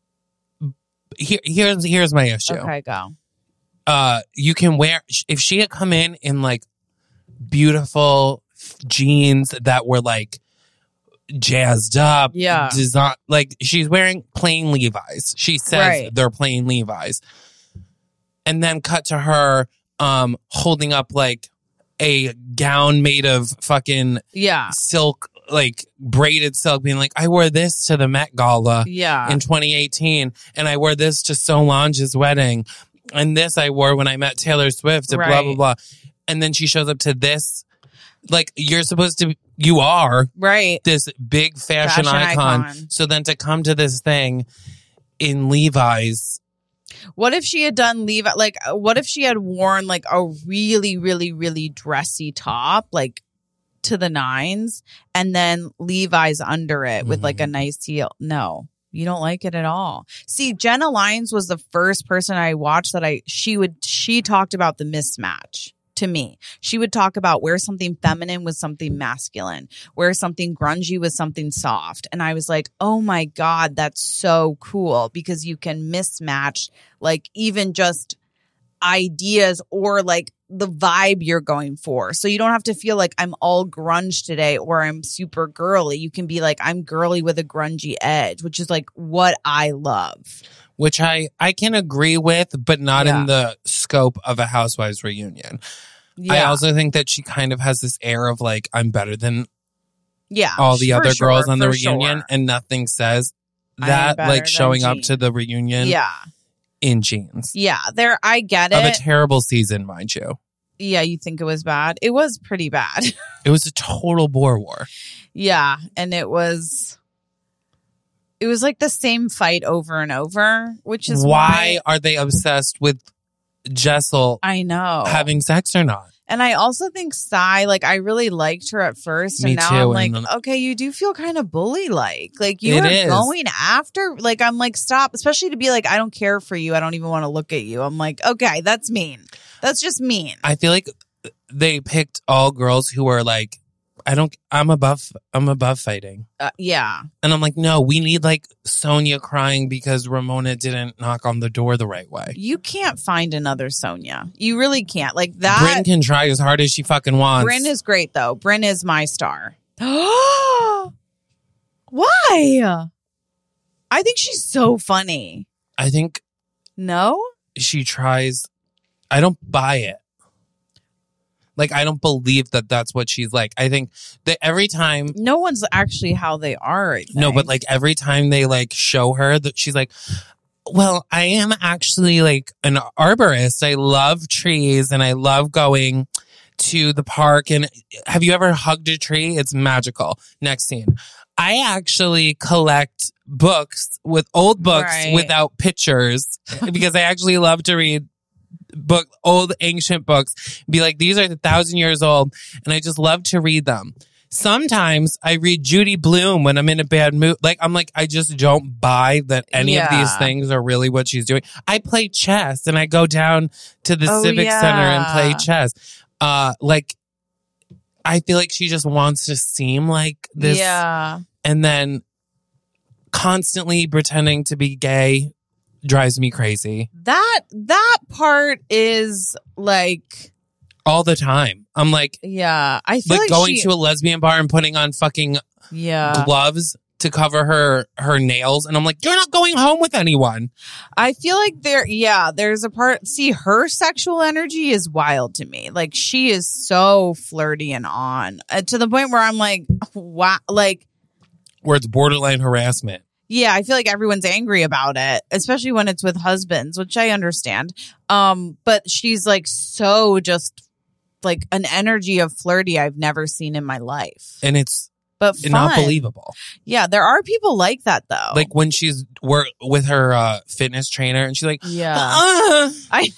Here's my issue. Okay, go. You can wear, if she had come in like beautiful jeans that were like jazzed up, design, like she's wearing plain Levi's. She says they're plain Levi's, and then cut to her holding up like a gown made of fucking silk, like braided silk, being like, I wore this to the Met Gala in 2018, and I wore this to Solange's wedding, and this I wore when I met Taylor Swift, and blah blah blah. And then she shows up to this. Like, you are this big fashion icon. So then to come to this thing in Levi's. What if she had done Levi? Like, what if she had worn like a really, really, really dressy top, like to the nines, and then Levi's under it with like a nice heel? No, you don't like it at all. See, Jenna Lyons was the first person I watched that she talked about the mismatch. To me, she would talk about where something feminine was something masculine, where something grungy was something soft. And I was like, oh my God, that's so cool because you can mismatch like even just ideas or like the vibe you're going for. So you don't have to feel like I'm all grunge today or I'm super girly. You can be like, I'm girly with a grungy edge, which is like what I love. Which I can agree with, but not Yeah. in the scope of a Housewives reunion. Yeah. I also think that she kind of has this air of like, I'm better than yeah, all the for other sure, girls on the for reunion, sure. and nothing says I am that, better like than showing up Jean. to the reunion Yeah. in jeans. Yeah. There, I get Of a it. terrible season, mind you. Yeah. You think it was bad? It was pretty bad. It was a total Boer war. Yeah. And it was like the same fight over and over, which is Why are they obsessed with Jessel I know. having sex or not? And I also think Sai, like, I really liked her at first. Me And now too, I'm and like, then- okay, you do feel kind of bully-like. Like, you It are is. going after, like, I'm like, stop. Especially to be like, I don't care for you. I don't even want to look at you. I'm like, okay, that's mean. That's just mean. I feel like they picked all girls who were like, I'm above fighting. Yeah. And I'm like, no, we need like Sonia crying because Ramona didn't knock on the door the right way. You can't find another Sonia. You really can't. Like, that. Brynn can try as hard as she fucking wants. Brynn is great, though. Brynn is my star. Why? I think she's so funny. I think No? she tries. I don't buy it. Like, I don't believe that that's what she's like. I think that every time, No one's actually how they are. I no, think. but like every time they like show her that she's like, well, I am actually like an arborist. I love trees and I love going to the park. And have you ever hugged a tree? It's magical. Next scene. I actually collect books with old books Right. without pictures because I actually love to read old ancient books. Be like, these are 1,000 years old, and I just love to read them. Sometimes I read Judy Blume when I'm in a bad mood. Like, I'm like, I just don't buy that any of these Yeah. things are really what she's doing. I play chess and I go down to the Oh, Civic Center and play yeah. chess. Like, I feel like she just wants to seem like this, Yeah. and then constantly pretending to be gay drives me crazy That part is like, all the time. I'm like, yeah. I feel like like going she, to a lesbian bar and putting on fucking yeah. gloves to cover her nails, and I'm like, you're not going home with anyone. I feel like there's a part. See, her sexual energy is wild to me. Like, she is so flirty and on to the point where I'm like, wow. Like, Where it's borderline harassment. yeah, I feel like everyone's angry about it, especially when it's with husbands, which I understand. But she's like so just like an energy of flirty I've never seen in my life. And it's But fun. not believable. Yeah, there are people like that though. Like when she's with her fitness trainer and she's like, yeah, I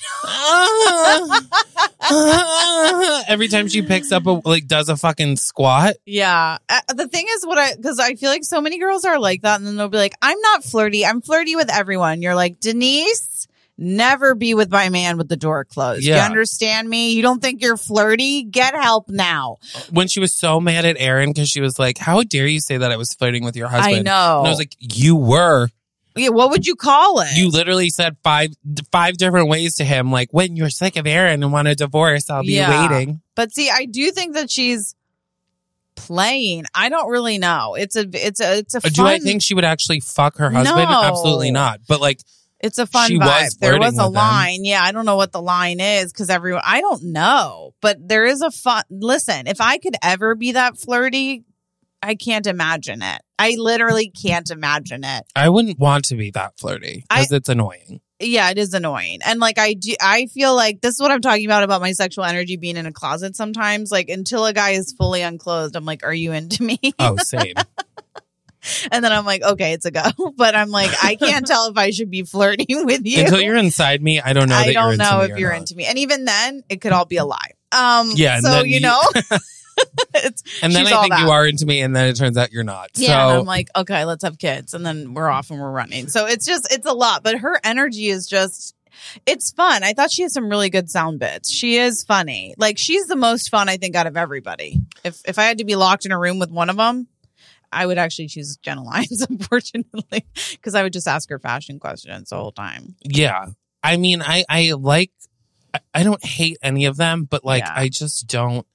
I every time she picks up does a fucking squat. yeah. The thing is, because I feel like so many girls are like that, and then they'll be like, "I'm not flirty. I'm flirty with everyone." You're like, Denise, never be with my man with the door closed. You Yeah. understand me? You don't think you're flirty? Get help now. When she was so mad at Aaron because she was like, how dare you say that I was flirting with your husband? I know. And I was like, you were. Yeah, what would you call it? You literally said five different ways to him. Like, when you're sick of Aaron and want a divorce, I'll be Yeah. waiting. But see, I do think that she's playing. I don't really know. It's a fun. Do I think she would actually fuck her husband? No. Absolutely not. But like, It's a fun She vibe. was There flirting was a with him. line. Yeah, I don't know what the line is because I don't know. But there is a fun. Listen, if I could ever be that flirty, I can't imagine it. I literally can't imagine it. I wouldn't want to be that flirty because it's annoying. Yeah, it is annoying. And like I feel like this is what I'm talking about my sexual energy being in a closet sometimes. Like until a guy is fully unclothed, I'm like, are you into me? Oh, same. And then I'm like, okay, it's a go. But I'm like, I can't tell if I should be flirting with you. Until you're inside me, I don't know that I you're don't into know me if or you're not. into me. And even then, it could all be a lie. Yeah, and So, then you know, And then she's I all think you that. are into me, and then it turns out you're not. Yeah, and So I'm like, okay, let's have kids. And then we're off and we're running. So it's a lot. But her energy is just, it's fun. I thought she had some really good sound bits. She is funny. Like, she's the most fun, I think, out of everybody. If I had to be locked in a room with one of them, I would actually choose Jenna Lyons, unfortunately, because I would just ask her fashion questions the whole time. yeah, I mean, I like I don't hate any of them, but like, Yeah. I just don't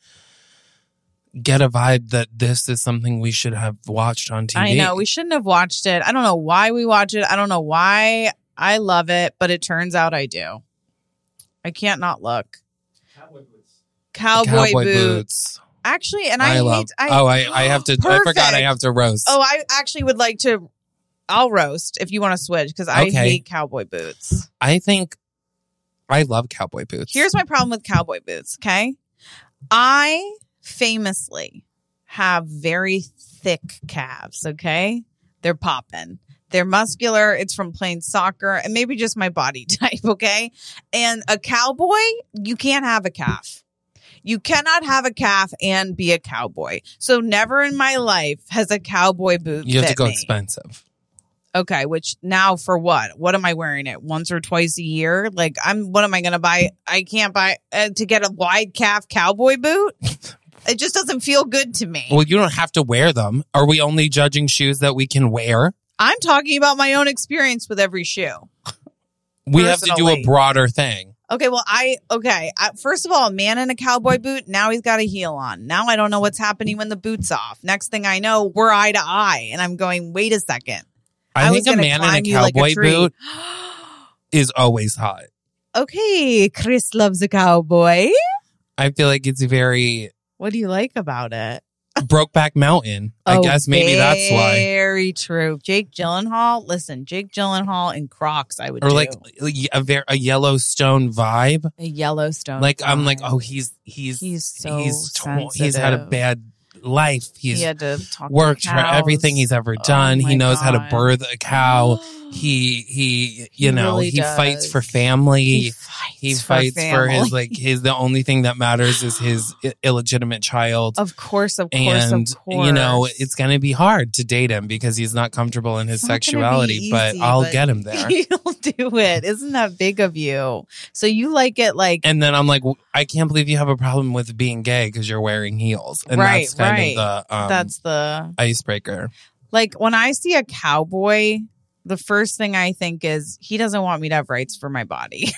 get a vibe that this is something we should have watched on TV. I know we shouldn't have watched it. I don't know why we watch it. I don't know why I love it, but it turns out I do. I can't not look. Cowboy boots. Actually, and I have to. I forgot I have to roast. Oh, I actually would like to. I'll roast if you want to switch because I Okay. hate cowboy boots. I think I love cowboy boots. Here's my problem with cowboy boots. Okay, I famously have very thick calves. Okay, they're popping. They're muscular. It's from playing soccer and maybe just my body type. Okay, and a cowboy, you can't have a calf. You cannot have a calf and be a cowboy. So never in my life has a cowboy boot You have to fit go me. expensive. Okay, which now for what? What am I wearing it once or twice a year? Like what am I going to buy? I can't buy to get a wide calf cowboy boot. It just doesn't feel good to me. Well, you don't have to wear them. Are we only judging shoes that we can wear? I'm talking about my own experience with every shoe. We have to do a Personally. broader thing. Okay, well, first of all, a man in a cowboy boot, now he's got a heel on. Now I don't know what's happening when the boot's off. Next thing I know, we're eye to eye. And I'm going, wait a second. I was think a gonna man in climb a you like a cowboy tree. boot is always hot. Okay, Chris loves a cowboy. I feel like it's very What do you like about it? Brokeback Mountain. I guess maybe that's why. Very true. Jake Gyllenhaal. Listen, Jake Gyllenhaal in Crocs. I would Or do. like a Yellowstone vibe. A Yellowstone. Like I'm like, vibe. oh, he's so he's had a sensitive. bad life. He's he had to talk worked to for cows. everything he's ever Oh done. my He knows how to God. birth a cow. He you know, really he fights does. for family. He He fights, fights for his family. the only thing that matters is his illegitimate child. Of course, And you know, it's going to be hard to date him because he's not comfortable in his It's not gonna be sexuality, but easy, I'll but get him there. You'll do it. Isn't that big of you? So you like it like And then I'm like, I can't believe you have a problem with being gay because you're wearing heels. And Right, that's kind right. of the that's the icebreaker. like when I see a cowboy, the first thing I think is he doesn't want me to have rights for my body.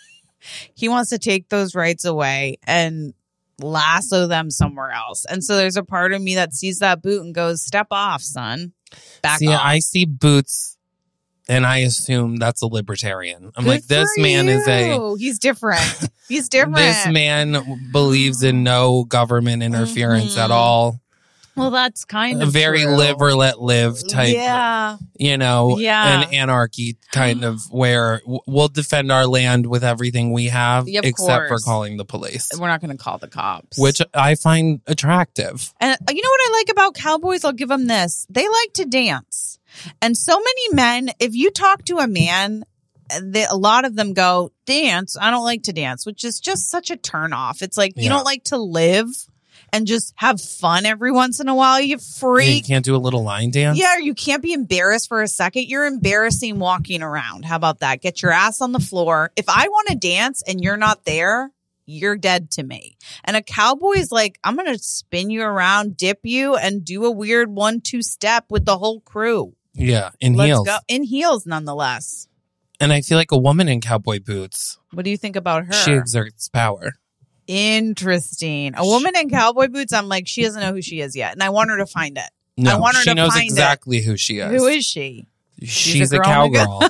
He wants to take those rights away and lasso them somewhere else. And so there's a part of me that sees that boot and goes, "Step off, son. Back See, off." I see boots and I assume that's a libertarian. I'm Good like, this for man is you. He's different. He's different. this man believes in no government interference at Mhm. all. Well, that's kind A of very true. live or let live type, Yeah. you know, Yeah. an anarchy kind of where we'll defend our land with everything we have, Yeah, of except for course. calling the police, We're not going to call the cops. which I find attractive. And you know what I like about cowboys? I'll give them this. They like to dance. And so many men, if you talk to a man, a lot of them go, "Dance? I don't like to dance," which is just such a turnoff. It's like, you Yeah. don't like to live and just have fun every once in a while, you You freak. can't do a little line dance. Yeah, you can't be embarrassed for a second. You're embarrassing walking around. How about that? Get your ass on the floor. If I want to dance and you're not there, you're dead to me. And a cowboy's like, I'm going to spin you around, dip you, and do a weird 1-2 step with the whole crew. Yeah, in Let's heels. go. In heels, nonetheless. And I feel like a woman in cowboy boots, What do you think about her? she exerts power. Interesting. A woman in cowboy boots, I'm like, she doesn't know who she is yet. And I want her to find it. No, I want her she to knows find it. exactly who she is. Who is she? She's a a girl, nigga. cowgirl.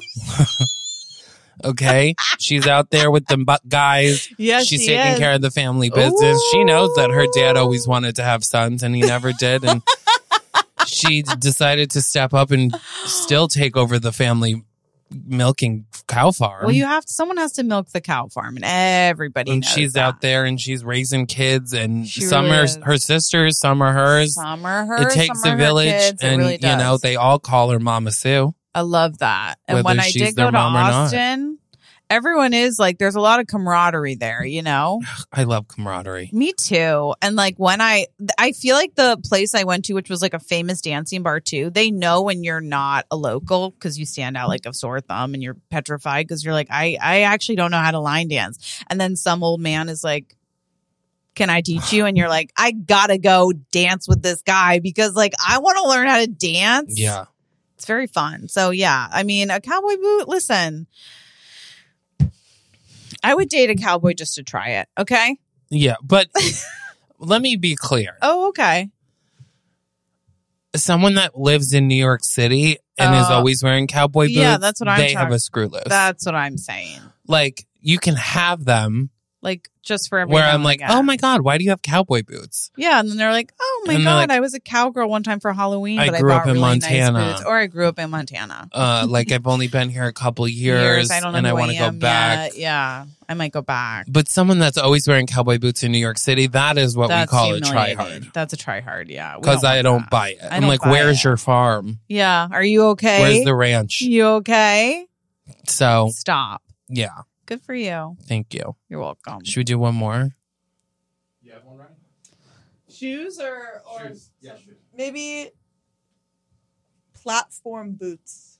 Okay, she's out there with them guys. Yes, She's she taking is. care of the family business. She knows that her dad always wanted to have sons and he never did. And she decided to step up and still take over the family milking cow farm. Well, someone has to milk the cow farm, and everybody and knows she's that. out there and she's raising kids, and She some really are is. her sisters, some are hers. Some are hers. It takes some a are her village, kids. It and really you know does. they all call her Mama Sue. I love that. And whether when I she's did their go to mom or not. Austin, everyone is like, there's a lot of camaraderie there, you know? I love camaraderie. Me too. And like when I feel like the place I went to, which was like a famous dancing bar too, they know when you're not a local because you stand out like a sore thumb and you're petrified because you're like, I actually don't know how to line dance. And then some old man is like, can I teach you? And you're like, I gotta go dance with this guy because like I want to learn how to dance. Yeah. It's very fun. So yeah, I mean, a cowboy boot, listen. I would date a cowboy just to try it. Okay. Yeah, but let me be clear. Oh, okay. Someone that lives in New York City and is always wearing cowboy boots, yeah, that's what I'm they have talking- a screw loose. That's what I'm saying. Like, you can have them Like just for every where now I'm and like, again. oh my God, why do you have cowboy boots? Yeah, and then they're like, oh my And they're God, like, I was a cowgirl one time for Halloween, I but I grew bought up in really Montana. nice boots. Or I grew up in Montana. Like, I've only been here a couple years I don't know and I who want to go am back. yet. Yeah, I might go back. But someone that's always wearing cowboy boots in New York City, that is what That's we call a humiliating. try-hard. That's a try hard, yeah. We Because I want don't that. buy it. I I'm don't like, buy where's it. your farm? Yeah, are you okay? Where's the ranch? You okay? So, Stop. yeah. Good for you. Thank you. You're welcome. Should we do one more? You have one, right? Shoes or Shoes. Yeah, shoes. maybe platform boots.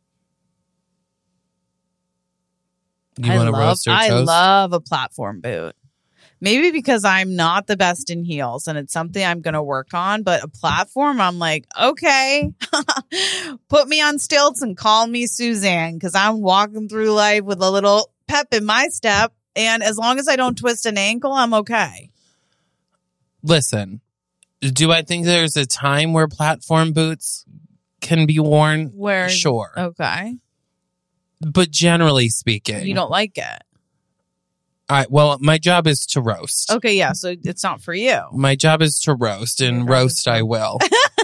You want to roast or toast? I love a platform boot. Maybe because I'm not the best in heels and it's something I'm going to work on, but a platform, I'm like, okay, put me on stilts and call me Suzanne because I'm walking through life with a little pep in my step. And as long as I don't twist an ankle, I'm okay. Listen, do I think there's a time where platform boots can be worn? Where? Sure. Okay. But generally speaking, You don't like it. All right, well, my job is to roast. Okay. Yeah. So it's not for you. My job is to roast, and Your job roast is I will.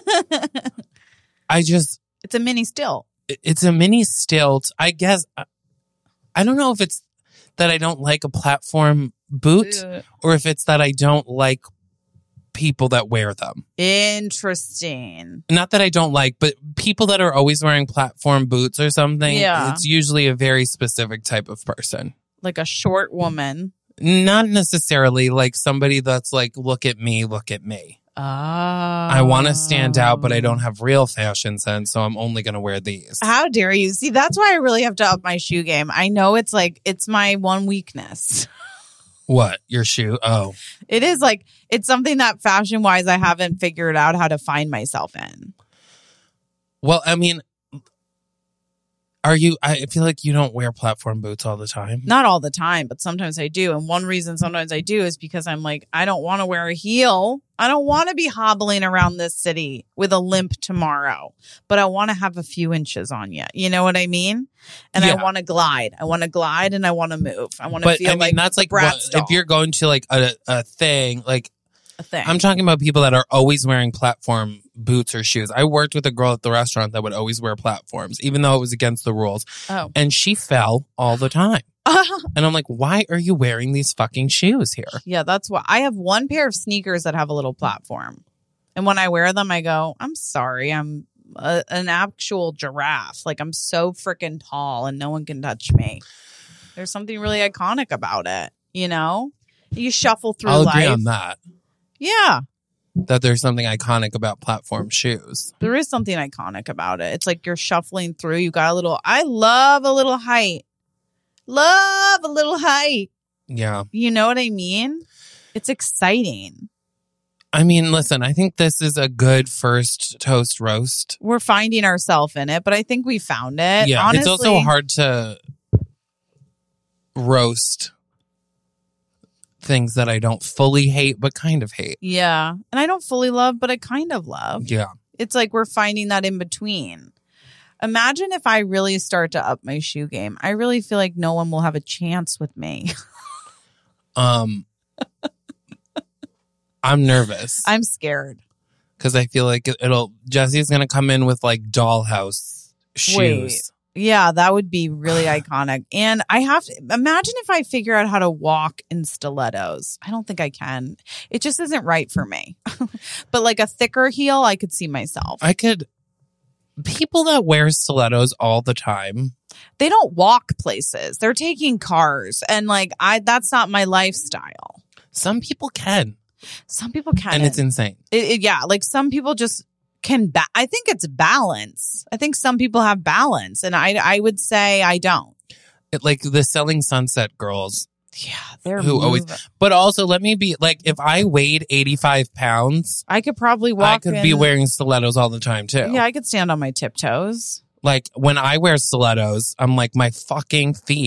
I just, It's a mini stilt. it's a mini stilt. I guess, I don't know if it's that I don't like a platform boot or if it's that I don't like people that wear them. Interesting. Not that I don't like, but people that are always wearing platform boots or something, Yeah. it's usually a very specific type of person. Like a short woman. Not necessarily like somebody that's like, look at me, look at me. Oh. I want to stand out, but I don't have real fashion sense, so I'm only going to wear these. How dare you? See, that's why I really have to up my shoe game. I know it's like, it's my one weakness. What? Your shoe? Oh. It is like, it's something that fashion wise, I haven't figured out how to find myself in. Well, I mean, I feel like you don't wear platform boots all the time. Not all the time, but sometimes I do. And one reason sometimes I do is because I'm like, I don't want to wear a heel. I don't want to be hobbling around this city with a limp tomorrow, but I want to have a few inches on you. You know what I mean? And Yeah. I want to glide. I want to glide and I want to move. I want to But feel I mean, like that's the like Bratz doll, if you're going to like a thing, like a thing. I'm talking about people that are always wearing platform boots or shoes. I worked with a girl at the restaurant that would always wear platforms, even though it was against the rules. Oh. And she fell all the time. And I'm like, why are you wearing these fucking shoes here? Yeah, that's why I have one pair of sneakers that have a little platform. And when I wear them, I go, I'm sorry, I'm an actual giraffe. Like, I'm so freaking tall and no one can touch me. There's something really iconic about it, you know? You shuffle through I'll life. agree on that. Yeah, That there's something iconic about platform shoes. there is something iconic about it. It's like you're shuffling through. You got a little, I love a little height. Love a little height. Yeah. You know what I mean? It's exciting. I mean, listen, I think this is a good first toast roast. We're finding ourselves in it, but I think we found it. Yeah. Honestly, It's also hard to roast things that I don't fully hate, but kind of hate. Yeah. And I don't fully love, but I kind of love. Yeah. It's like we're finding that in between. Imagine if I really start to up my shoe game. I really feel like no one will have a chance with me. I'm nervous I'm scared. because I feel like Jesse's going to come in with like dollhouse shoes. Wait. Yeah, that would be really iconic. And I have to imagine if I figure out how to walk in stilettos. I don't think I can. It just isn't right for me. But like a thicker heel, I could see myself. People that wear stilettos all the time. They don't walk places. They're taking cars. And like that's not my lifestyle. Some people can. Some people can. And it's insane. Yeah, like some people just can. I think it's balance. I think some people have balance, and I would say I don't. Like the Selling Sunset girls. Yeah, they're Who always, moving. but also let me be like, if I weighed 85 pounds, I could probably walk. I could be wearing stilettos all the time too. Yeah, I could stand on my tiptoes. Like when I wear stilettos, I'm like, my fucking feet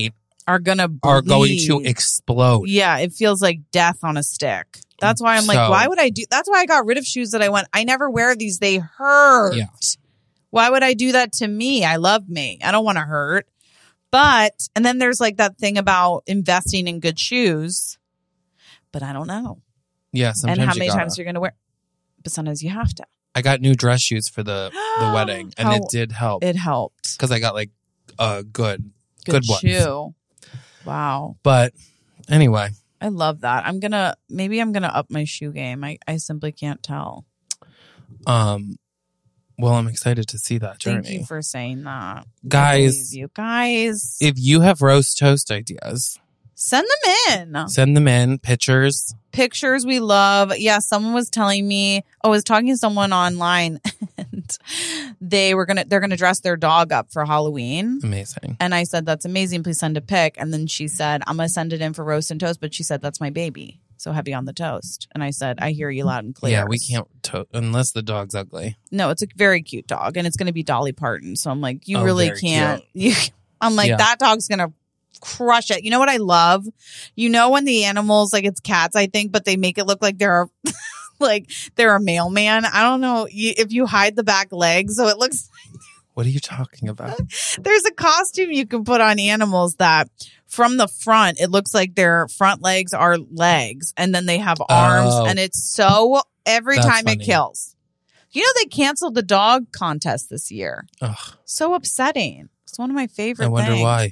are going to explode. Yeah, it feels like death on a stick. That's why I'm like, why would I do? That's why I got rid of shoes that I never wear these. They hurt. Yeah. Why would I do that to me? I love me. I don't want to hurt. But, and then there's like that thing about investing in good shoes. But I don't know. Yeah, sometimes and how many times you're going to wear. But sometimes you have to. I got new dress shoes for the wedding, and it did help. It helped. Because I got like a good ones. Shoe. Wow. But anyway. I love that. Maybe I'm gonna up my shoe game. I simply can't tell. Well, I'm excited to see that journey. Thank you for saying that. Guys, if you have roast toast ideas, send them in. Pictures we love. Yeah, someone was telling me, I was talking to someone online and they're gonna dress their dog up for Halloween. Amazing. And I said, that's amazing. Please send a pic. And then she said, I'm gonna send it in for roast and toast, but she said, that's my baby. So heavy on the toast. And I said, I hear you loud and clear. Yeah, we can't unless the dog's ugly. No, it's a very cute dog and it's gonna be Dolly Parton. So I'm like, you really can't. I'm like, that dog's gonna crush it. You know what I love? You know when the animals, like it's cats, I think, but they make it look like they're a mailman. I don't know if you hide the back legs, so it looks like. What are you talking about? There's a costume you can put on animals that from the front, it looks like their front legs are legs, and then they have arms, and it's so every time funny. It kills. You know they canceled the dog contest this year. Ugh. So upsetting. It's one of my favorite. I wonder things. Why.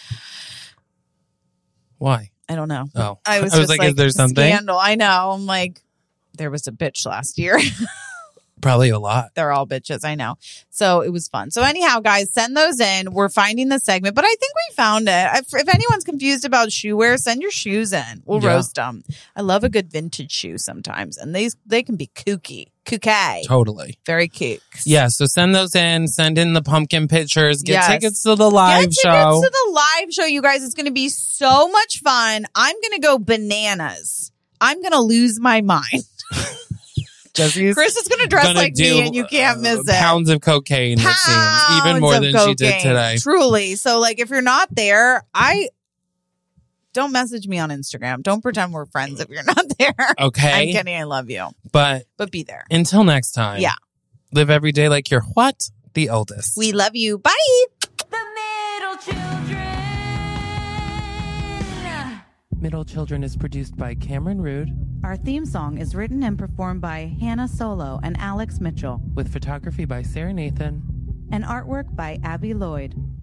Why? I don't know. Oh, I was like, is there something? Scandal. I know. I'm like, there was a bitch last year. Probably a lot. They're all bitches. I know. So it was fun. So anyhow, guys, send those in. We're finding the segment, but I think we found it. If anyone's confused about shoe wear, send your shoes in. We'll roast them. I love a good vintage shoe sometimes, and they can be kooky. Totally. Very cute. Yeah, so send those in. Send in the pumpkin pictures. Get tickets to the live show. Get tickets to the live show, you guys. It's going to be so much fun. I'm going to go bananas. I'm going to lose my mind. Chris is going to dress like me, and you can't miss it. Pounds of cocaine, it seems. Even more than she did today. Truly. So, like, if you're not there, don't message me on Instagram. Don't pretend we're friends if you're not there. Okay. I'm kidding. I love you. But be there. Until next time. Yeah. Live every day like you're what? The oldest. We love you. Bye. The middle children. Middle Children is produced by Cameron Rood. Our theme song is written and performed by Hannah Solo and Alex Mitchell. With photography by Sarah Nathan. And artwork by Abby Lloyd.